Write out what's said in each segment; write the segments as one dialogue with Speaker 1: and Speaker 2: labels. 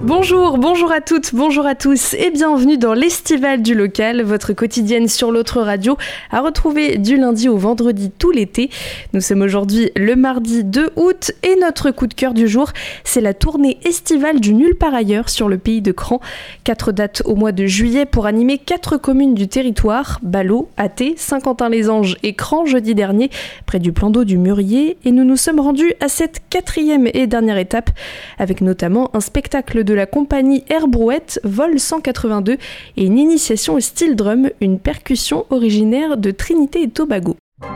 Speaker 1: Bonjour à toutes, bonjour à tous et bienvenue dans l'Estival du local, votre quotidienne sur l'autre radio, à retrouver du lundi au vendredi tout l'été. Nous sommes aujourd'hui le mardi 2 août et notre coup de cœur du jour, c'est la tournée estivale du Nulle part ailleurs sur le pays de Cran. 4 dates au mois de juillet pour animer 4 communes du territoire, Ballot, Athée, Saint-Quentin-les-Anges et Cran jeudi dernier, près du plan d'eau du Mûrier, et nous nous sommes rendus à cette 4e et dernière étape, avec notamment un spectacle de la compagnie Air Brouette, Vol 182, et une initiation au steel drum, une percussion originaire de Trinité et Tobago.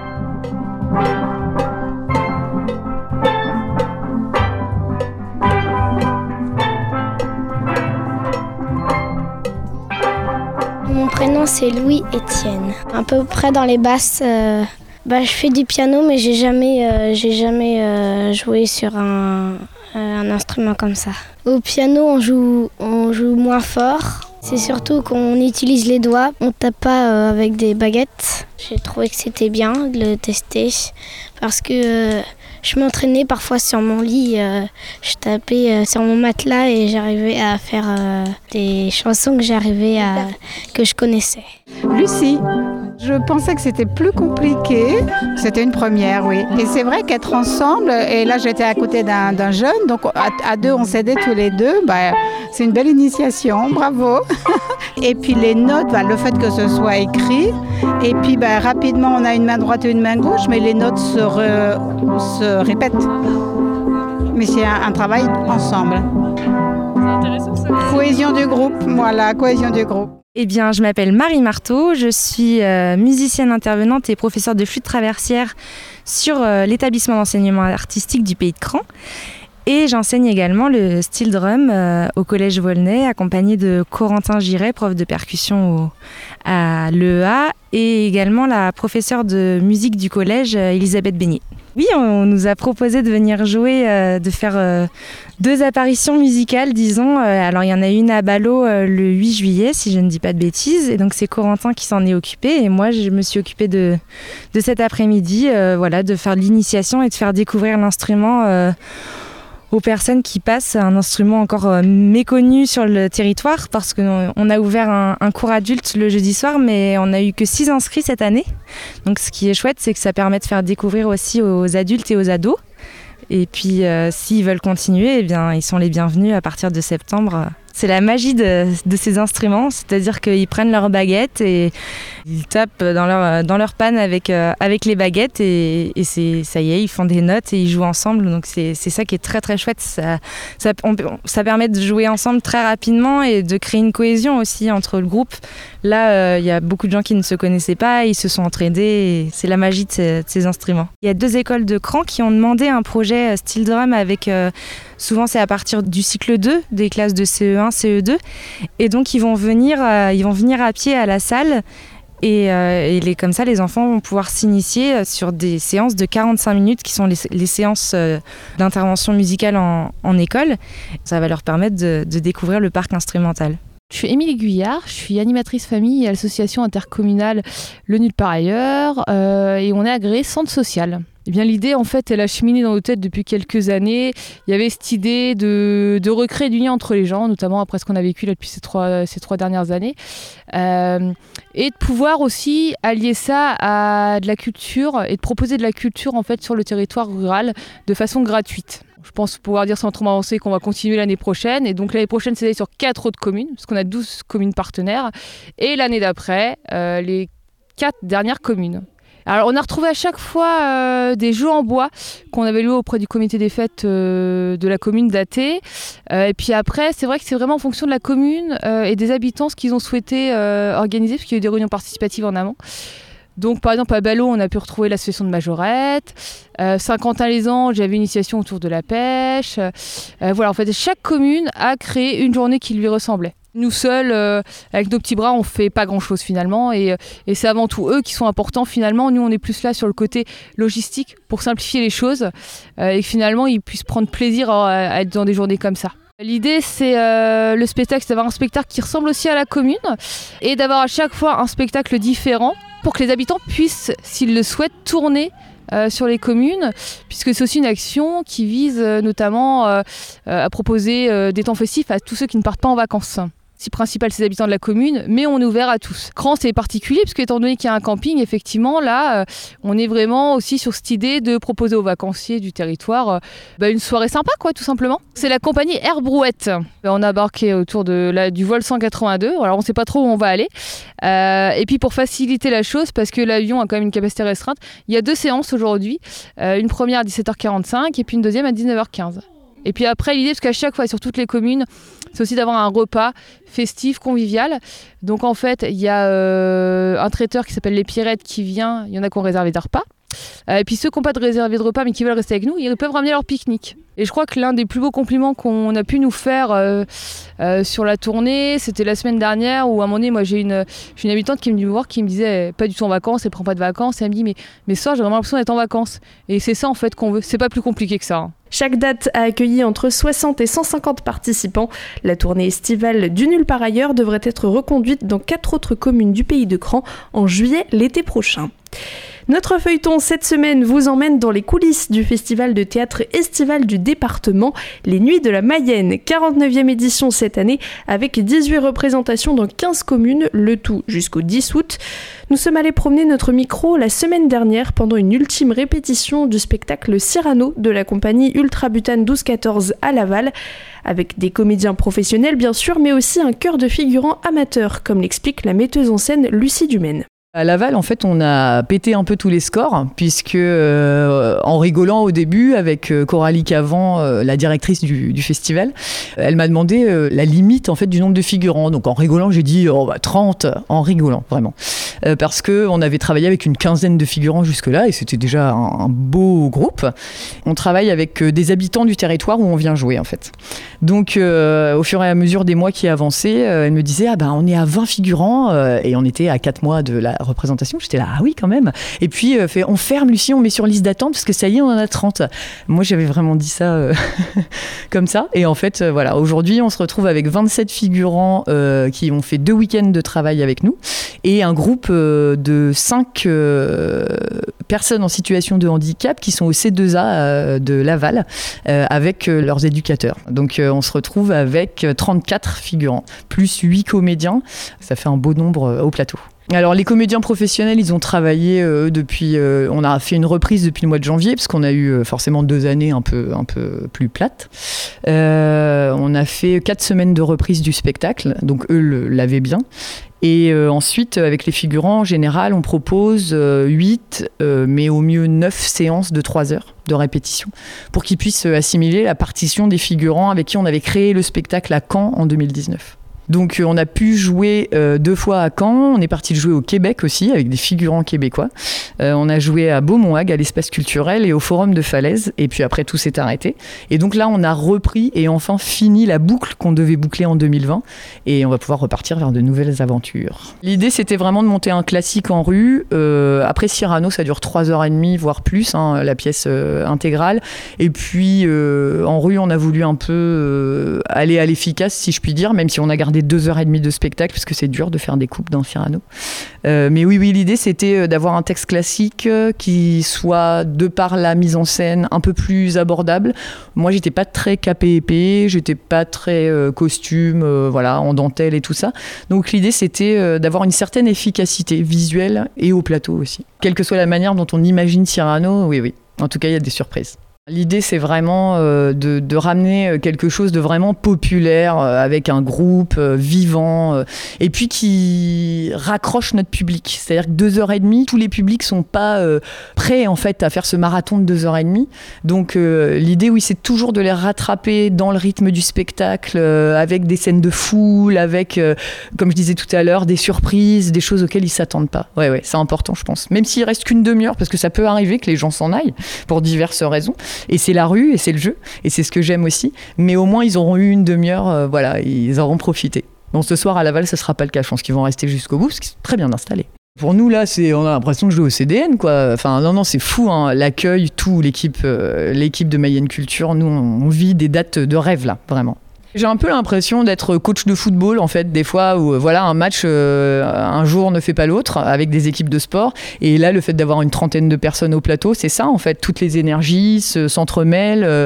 Speaker 2: Mon prénom c'est Louis Étienne. À peu près dans les basses, je fais du piano mais j'ai jamais joué sur un instrument comme ça. Au piano on joue moins fort. C'est surtout qu'on utilise les doigts, on tape pas avec des baguettes. J'ai trouvé que c'était bien de le tester parce que je m'entraînais parfois sur mon lit, je tapais sur mon matelas et j'arrivais à faire des chansons que je connaissais.
Speaker 3: Lucie, je pensais que c'était plus compliqué. C'était une première, oui. Et c'est vrai qu'être ensemble, et là j'étais à côté d'un jeune, donc à deux on s'aidait tous les deux, c'est une belle initiation, bravo. Et puis les notes, le fait que ce soit écrit, et puis rapidement on a une main droite et une main gauche, mais les notes se répètent. Mais c'est un travail ensemble.
Speaker 1: C'est intéressant ça.
Speaker 3: Cohésion du groupe, voilà, cohésion du groupe.
Speaker 4: Eh bien, je m'appelle Marie Marteau, je suis musicienne intervenante et professeure de flûte traversière sur l'établissement d'enseignement artistique du pays de Cran. Et j'enseigne également le steel drum au collège Volnay, accompagnée de Corentin Giret, prof de percussion à l'EEA, et également la professeure de musique du collège, Elisabeth Beignet. Oui, on nous a proposé de venir jouer, de faire 2 apparitions musicales, disons. Alors, il y en a une à Ballot le 8 juillet, si je ne dis pas de bêtises. Et donc, c'est Corentin qui s'en est occupé. Et moi, je me suis occupée de cet après-midi, de faire l'initiation et de faire découvrir l'instrument aux personnes qui passent, un instrument encore méconnu sur le territoire, parce qu'on a ouvert un cours adulte le jeudi soir, mais on n'a eu que 6 inscrits cette année. Donc ce qui est chouette, c'est que ça permet de faire découvrir aussi aux adultes et aux ados. Et puis s'ils veulent continuer, eh bien, ils sont les bienvenus à partir de septembre. C'est la magie de ces instruments, c'est-à-dire qu'ils prennent leurs baguettes et ils tapent dans leur panne avec les baguettes et ça y est, ils font des notes et ils jouent ensemble. Donc c'est ça qui est très très chouette. Ça permet de jouer ensemble très rapidement et de créer une cohésion aussi entre le groupe. Là, il y a beaucoup de gens qui ne se connaissaient pas, ils se sont entraînés et c'est la magie de ces instruments. Il y a 2 écoles de Cran qui ont demandé un projet steel drum avec... souvent, c'est à partir du cycle 2, des classes de CE1, CE2. Et donc, ils vont venir à pied à la salle. Et comme ça, les enfants vont pouvoir s'initier sur des séances de 45 minutes qui sont les séances d'intervention musicale en école. Ça va leur permettre de découvrir le parc instrumental.
Speaker 5: Je suis Émilie Guyard, je suis animatrice famille à l'association intercommunale Le Nulle part ailleurs et on est agréé centre social. Eh bien, l'idée, en fait, elle a cheminé dans nos têtes depuis quelques années. Il y avait cette idée de recréer du lien entre les gens, notamment après ce qu'on a vécu là depuis ces trois dernières années. Et de pouvoir aussi allier ça à de la culture et de proposer de la culture, en fait, sur le territoire rural de façon gratuite. Je pense pouvoir dire sans trop m'avancer qu'on va continuer l'année prochaine. Et donc l'année prochaine, c'est d'aller sur 4 autres communes, parce qu'on a 12 communes partenaires. Et l'année d'après, les 4 dernières communes. Alors on a retrouvé à chaque fois des jeux en bois qu'on avait loués auprès du comité des fêtes de la commune d'Athée. Et puis après, c'est vrai que c'est vraiment en fonction de la commune et des habitants ce qu'ils ont souhaité organiser, parce qu'il y a eu des réunions participatives en amont. Donc par exemple à Ballot, on a pu retrouver l'association de Majorette. Saint-Quentin-les-Anges, j'avais une initiation autour de la pêche. Voilà, en fait, chaque commune a créé une journée qui lui ressemblait. Nous seuls, avec nos petits bras, on fait pas grand-chose finalement, et c'est avant tout eux qui sont importants finalement. Nous, on est plus là sur le côté logistique pour simplifier les choses et que finalement ils puissent prendre plaisir à être dans des journées comme ça. L'idée, c'est le spectacle, c'est d'avoir un spectacle qui ressemble aussi à la commune et d'avoir à chaque fois un spectacle différent pour que les habitants puissent, s'ils le souhaitent, tourner sur les communes, puisque c'est aussi une action qui vise notamment à proposer des temps festifs à tous ceux qui ne partent pas en vacances. Principal, c'est les habitants de la commune, mais on est ouvert à tous. Cran, c'est particulier, parce qu'étant donné qu'il y a un camping, effectivement, là, on est vraiment aussi sur cette idée de proposer aux vacanciers du territoire une soirée sympa, quoi, tout simplement. C'est la compagnie Air Brouette. On a embarqué autour du vol 182, alors on ne sait pas trop où on va aller. Et puis pour faciliter la chose, parce que l'avion a quand même une capacité restreinte, il y a 2 séances aujourd'hui. Une première à 17h45 et puis une deuxième à 19h15. Et puis après, l'idée, parce qu'à chaque fois, sur toutes les communes, c'est aussi d'avoir un repas festif, convivial. Donc en fait, il y a un traiteur qui s'appelle Les Pierrettes qui vient. Il y en a qui ont réservé des repas. Et puis ceux qui n'ont pas de réservé de repas mais qui veulent rester avec nous, ils peuvent ramener leur pique-nique. Et je crois que l'un des plus beaux compliments qu'on a pu nous faire sur la tournée, c'était la semaine dernière où à un moment donné, moi j'ai une habitante qui est venue me voir, qui me disait pas du tout en vacances, elle prend pas de vacances, et elle me dit mais ça, j'ai vraiment l'impression d'être en vacances. Et c'est ça en fait qu'on veut, c'est pas plus compliqué que ça. Hein.
Speaker 1: Chaque date a accueilli entre 60 et 150 participants. La tournée estivale du Nulle part ailleurs devrait être reconduite dans 4 autres communes du pays de Cran en juillet l'été prochain. Notre feuilleton cette semaine vous emmène dans les coulisses du festival de théâtre estival du département, Les Nuits de la Mayenne, 49e édition cette année, avec 18 représentations dans 15 communes, le tout jusqu'au 10 août. Nous sommes allés promener notre micro la semaine dernière pendant une ultime répétition du spectacle Cyrano de la compagnie Ultrabutane 1214 à Laval, avec des comédiens professionnels bien sûr, mais aussi un chœur de figurants amateurs, comme l'explique la metteuse en scène Lucie Dumaine.
Speaker 6: À Laval, en fait, on a pété un peu tous les scores, puisque en rigolant au début avec Coralie Cavan, la directrice du festival, elle m'a demandé la limite en fait du nombre de figurants. Donc en rigolant, j'ai dit 30, en rigolant vraiment, parce que on avait travaillé avec une quinzaine de figurants jusque-là et c'était déjà un beau groupe. On travaille avec des habitants du territoire où on vient jouer en fait. Donc au fur et à mesure des mois qui avançaient, elle me disait on est à 20 figurants et on était à 4 mois de la représentation. J'étais là, oui quand même. Et puis on ferme Lucie, on met sur liste d'attente parce que ça y est, on en a 30. Moi j'avais vraiment dit ça comme ça. Et en fait voilà, aujourd'hui on se retrouve avec 27 figurants qui ont fait 2 week-ends de travail avec nous et un groupe de 5 personnes en situation de handicap qui sont au C2A de Laval avec leurs éducateurs. Donc on se retrouve avec 34 figurants, plus 8 comédiens. Ça fait un beau nombre au plateau. Alors les comédiens professionnels, ils ont travaillé depuis... on a fait une reprise depuis le mois de janvier, parce qu'on a eu forcément 2 années un peu plus plates. On a fait 4 semaines de reprise du spectacle, donc eux l'avaient bien. Et ensuite, avec les figurants, en général, on propose 8, mais au mieux 9 séances de 3 heures de répétition, pour qu'ils puissent assimiler la partition des figurants avec qui on avait créé le spectacle à Caen en 2019. Donc on a pu jouer 2 fois à Caen, on est parti jouer au Québec aussi avec des figurants québécois. On a joué à Beaumont-Hague, à l'espace culturel et au Forum de Falaise, et puis après tout s'est arrêté. Et donc là on a repris et enfin fini la boucle qu'on devait boucler en 2020 et on va pouvoir repartir vers de nouvelles aventures. L'idée c'était vraiment de monter un classique en rue. Après Cyrano ça dure 3h30 voire plus, la pièce intégrale. Et puis en rue on a voulu un peu aller à l'efficace si je puis dire, même si on a gardé 2h30 de spectacle parce que c'est dur de faire des coupes dans Cyrano. Mais oui, l'idée c'était d'avoir un texte classique qui soit, de par la mise en scène, un peu plus abordable. Moi j'étais pas très capé épée, j'étais pas très costume, en dentelle et tout ça. Donc l'idée c'était d'avoir une certaine efficacité visuelle et au plateau aussi. Quelle que soit la manière dont on imagine Cyrano, oui. En tout cas, il y a des surprises. L'idée, c'est vraiment de ramener quelque chose de vraiment populaire avec un groupe vivant et puis qui raccroche notre public. C'est-à-dire que 2h30, tous les publics sont pas prêts en fait à faire ce marathon de 2h30. Donc l'idée, oui, c'est toujours de les rattraper dans le rythme du spectacle avec des scènes de foule, avec, comme je disais tout à l'heure, des surprises, des choses auxquelles ils s'attendent pas. Ouais, c'est important, je pense. Même s'il reste qu'une demi-heure, parce que ça peut arriver que les gens s'en aillent pour diverses raisons. Et c'est la rue, et c'est le jeu, et c'est ce que j'aime aussi. Mais au moins, ils auront eu une demi-heure, ils auront profité. Bon, ce soir, à Laval, ça ne sera pas le cas. Je pense qu'ils vont rester jusqu'au bout, parce qu'ils sont très bien installés. Pour nous, là, on a l'impression de jouer au CDN, quoi. Enfin, non, c'est fou, l'accueil, tout, l'équipe de Mayenne Culture. Nous, on vit des dates de rêve, là, vraiment. J'ai un peu l'impression d'être coach de football en fait, des fois où voilà, un match un jour ne fait pas l'autre avec des équipes de sport, et là le fait d'avoir une trentaine de personnes au plateau, c'est ça en fait, toutes les énergies s'entremêlent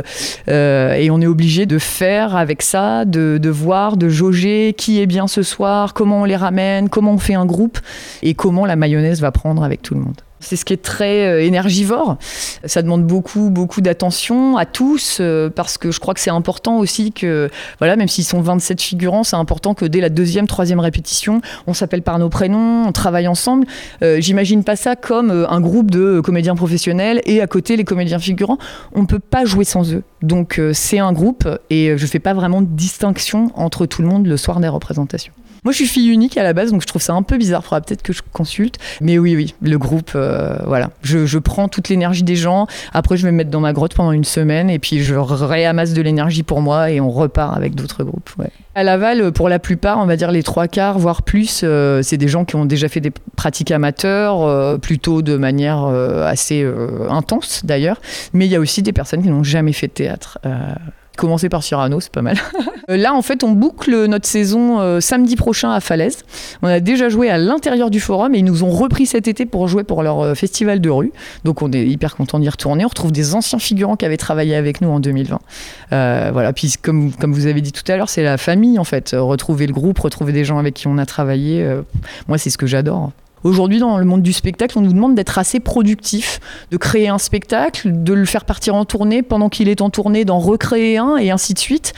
Speaker 6: et on est obligé de faire avec ça, de voir, de jauger qui est bien ce soir, comment on les ramène, comment on fait un groupe et comment la mayonnaise va prendre avec tout le monde. C'est ce qui est très énergivore. Ça demande beaucoup d'attention à tous parce que je crois que c'est important aussi que, voilà, même s'ils sont 27 figurants, c'est important que dès la 2e, 3e répétition, on s'appelle par nos prénoms, on travaille ensemble. J'imagine pas ça comme un groupe de comédiens professionnels et à côté les comédiens figurants. On peut pas jouer sans eux. Donc c'est un groupe et je fais pas vraiment de distinction entre tout le monde le soir des représentations. Moi, je suis fille unique à la base, donc je trouve ça un peu bizarre. Il faudra peut-être que je consulte. Mais oui, le groupe, voilà. Je prends toute l'énergie des gens. Après, je vais me mettre dans ma grotte pendant une semaine et puis je réamasse de l'énergie pour moi et on repart avec d'autres groupes. Ouais. À Laval, pour la plupart, on va dire les 3/4, voire plus, c'est des gens qui ont déjà fait des pratiques amateurs, plutôt de manière assez intense d'ailleurs. Mais il y a aussi des personnes qui n'ont jamais fait de théâtre. Commencer par Cyrano, c'est pas mal. Là, en fait, on boucle notre saison samedi prochain à Falaise. On a déjà joué à l'intérieur du forum et ils nous ont repris cet été pour jouer pour leur festival de rue. Donc, on est hyper contents d'y retourner. On retrouve des anciens figurants qui avaient travaillé avec nous en 2020. Voilà. Puis, comme vous avez dit tout à l'heure, c'est la famille, en fait. Retrouver le groupe, retrouver des gens avec qui on a travaillé. Moi, c'est ce que j'adore. Aujourd'hui, dans le monde du spectacle, on nous demande d'être assez productif, de créer un spectacle, de le faire partir en tournée, pendant qu'il est en tournée, d'en recréer un, et ainsi de suite.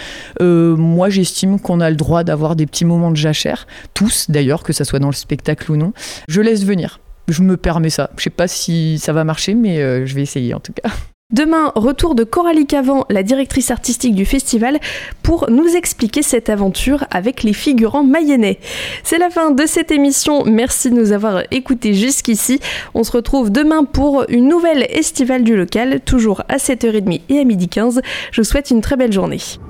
Speaker 6: Moi, j'estime qu'on a le droit d'avoir des petits moments de jachère, tous d'ailleurs, que ça soit dans le spectacle ou non. Je laisse venir, je me permets ça. Je sais pas si ça va marcher, mais je vais essayer en tout cas.
Speaker 1: Demain, retour de Coralie Cavan, la directrice artistique du festival, pour nous expliquer cette aventure avec les figurants mayennais. C'est la fin de cette émission, merci de nous avoir écoutés jusqu'ici. On se retrouve demain pour une nouvelle estivale du local, toujours à 7h30 et à 12h15. Je vous souhaite une très belle journée.